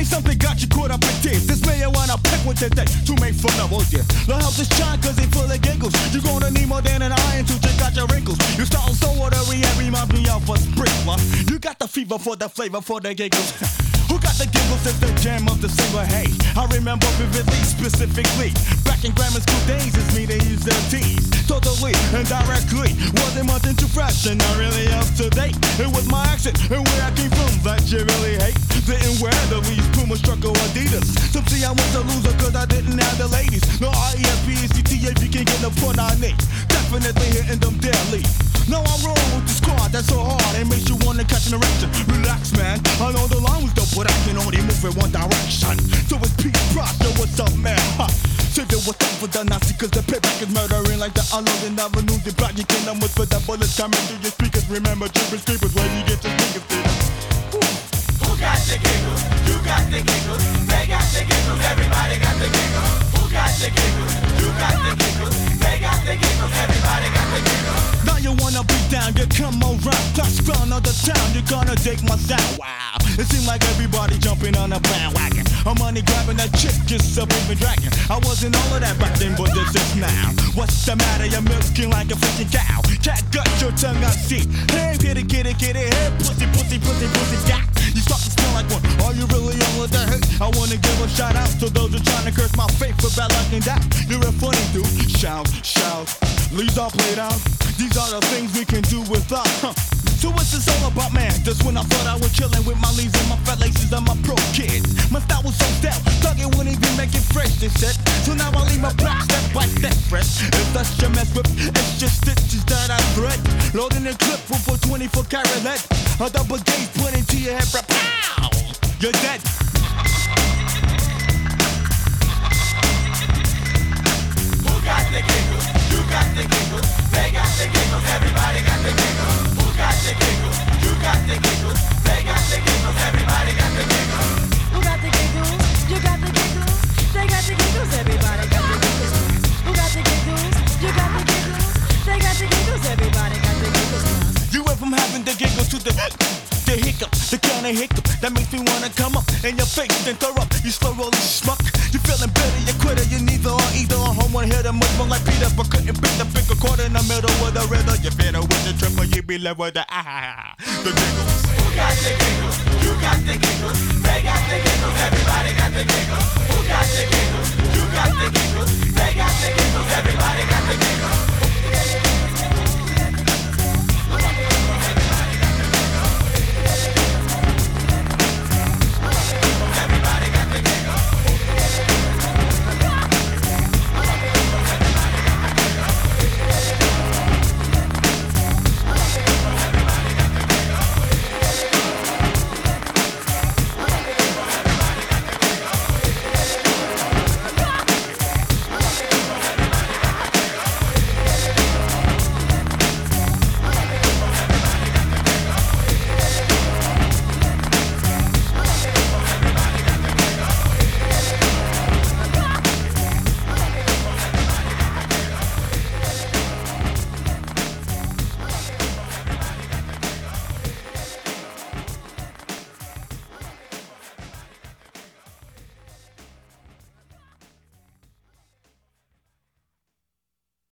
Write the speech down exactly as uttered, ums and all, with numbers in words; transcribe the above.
something got you caught up in tears. This man you wanna pick with today to make fun of, oh yeah. The help is shine cause they full of giggles. You're gonna need more than an iron to check out your wrinkles. You start so watery and reminds me of a sprinkler. You got the fever for the flavor for the giggles. Who got the giggles is the jam of the single, hey. I remember vividly, specifically. Back in grammar school days, it's me they used to tease. Totally and directly, wasn't much into fresh and not really up to date. It was my accent and where I came from that you really hate. Didn't wear the least Puma, Struck or Adidas. Some say I was a loser cause I didn't have the ladies. No R E S P E C T if you can't get the point I need. Definitely hitting them daily. No, I'm rolling with the squad that's so hard it makes you wanna catch an erection. Relax, man. I know the line was dope, but I can only move in one direction. So it's Pete Ross, yo, what's up, man? Huh. Say that what's up for the Nazi, cause the payback is murdering like the unloading avenue. The back you can almost put that bullets coming through your speakers. Remember, tripping creepers, where you get your speakers to. Who got the giggles? You got the giggles. They got the giggles. Everybody got the giggles. Who got the giggles? You got the giggles. They got the giggles. Everybody got the giggles. Now you wanna be down, you come around. Touch ground of the town, you're gonna dig my sound. Wow, it seems like everybody jumping on a bandwagon. I'm money grabbing that chick, just a baby dragon. I wasn't all of that back then, but this is now. What's the matter? You're milking like a freaking cow. Cat gut your tongue, I see. Hey, kitty, kitty, kitty, hey, pussy, pussy, pussy, pussy, cat. You start to smell like one. Are you really all of that hate? I wanna give a shout out to those who trying to curse my faith for bad luck and that. You're a funny dude. Shout, shout. Leaves all played out. These are the things we can do without. Huh. So what's this all about, man? Just when I thought I was chillin' with my leaves and my fat laces and my pro kids. My style was so stale, thought it wouldn't even make it fresh, they said. So now I leave my block step by step fresh. If that's your mess with, it's just stitches that I thread. Loading a clip with a twenty-four karat lead. A double gauge put into your head, pow! You're dead. Who got the giggles? You got the giggles. They got the giggles. Everybody got the giggles. Who got the giggles? You got the giggles. They got the giggles. Everybody got the giggles. Who got the giggles? You got the giggles. They got the giggles. Everybody got the giggles. Who got the giggles? You got the giggles. They got the giggles. Everybody got the giggles. You went from having the giggles to the the hiccup, the kind of hiccup that makes me wanna come up in your face and throw up. You slow rolling schmuck. You feeling bitter, you quitter, you neither or either. On home one hit a much more like Peter, but couldn't pick the pick a quarter in the middle with the rhythm. You fitter with the triple, you be left with the ah, the giggles. Who got the giggles? You got the giggles.